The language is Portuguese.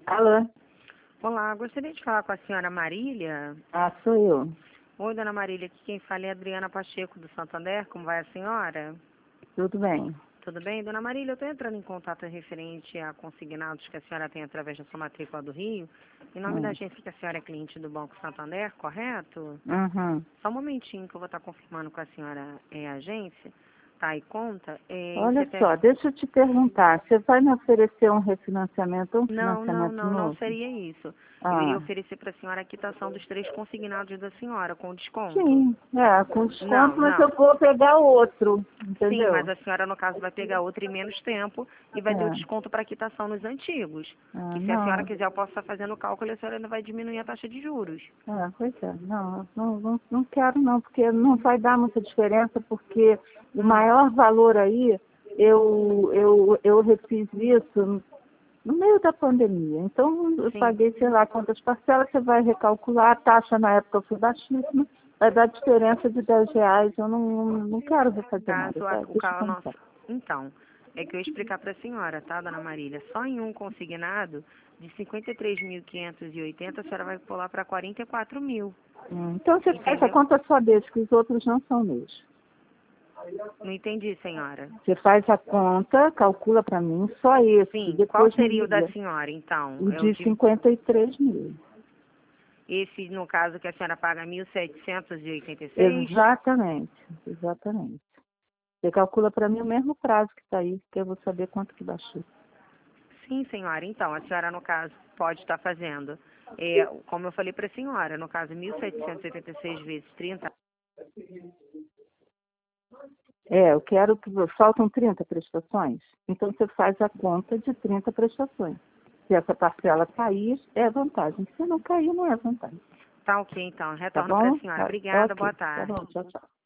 Alô? Olá, gostaria de falar com a senhora Marília. Ah, sou eu. Oi, dona Marília, aqui quem fala é a Adriana Pacheco, do Santander. Como vai a senhora? Tudo bem? Tudo bem? Dona Marília, eu estou entrando em contato referente a consignados que a senhora tem através da sua matrícula do Rio. Em nome da agência que a senhora é cliente do Banco Santander, correto? Uhum. Só um momentinho que eu vou estar confirmando com a senhora a agência. Tá, e conta. Olha só, deixa eu te perguntar, você vai me oferecer um refinanciamento, Não novo? seria isso. Eu iria Ah, oferecer para a senhora a quitação dos 3 consignados da senhora, com desconto. sim, com Não, desconto, mas eu não. vou pegar outro, Sim, mas entendeu? a senhora, no caso, vai pegar outra em menos tempo e vai ter o É. desconto para quitação nos antigos. Ah, Que se a senhora não, quiser, eu posso estar fazendo o cálculo e a senhora ainda vai diminuir a taxa de juros. pois é, não quero não, porque não vai dar muita diferença, porque o Hum, maior valor aí, eu refiz isso no meio da pandemia. Então, eu sim. paguei, sei lá, quantas parcelas, você vai recalcular, a taxa na época foi baixíssima, vai dar diferença de R$ 10, eu não quero refazer nada, Caso tá? o Deixa eu carro contar. nosso. Então, é que eu ia explicar para a senhora, tá, dona Marília? Só em um consignado de 53.580, a senhora vai pular para 44.000. Então, você faz a Entendeu? conta só desse, que os outros não são meus. Não entendi, senhora. Você faz a conta, calcula para mim só esse, Sim, qual depois me seria o da liga. senhora, então? O É o de de 53 mil. esse, no caso, que a senhora paga 1.786? Exatamente, exatamente. Você calcula para mim o mesmo prazo que está aí, que eu vou saber quanto que baixou. Sim, senhora. Então, a senhora, no caso, pode estar fazendo, como eu falei para a senhora, no caso, 1.786 vezes 30. Eu quero que faltam 30 prestações. Então você faz a conta de 30 prestações. Se essa parcela cair, é vantagem. Se não cair, não é vantagem. Tá ok, então. Tá Retorno para a bom? senhora. Obrigada, boa Ok. Tá tarde. bom. Tchau, tchau.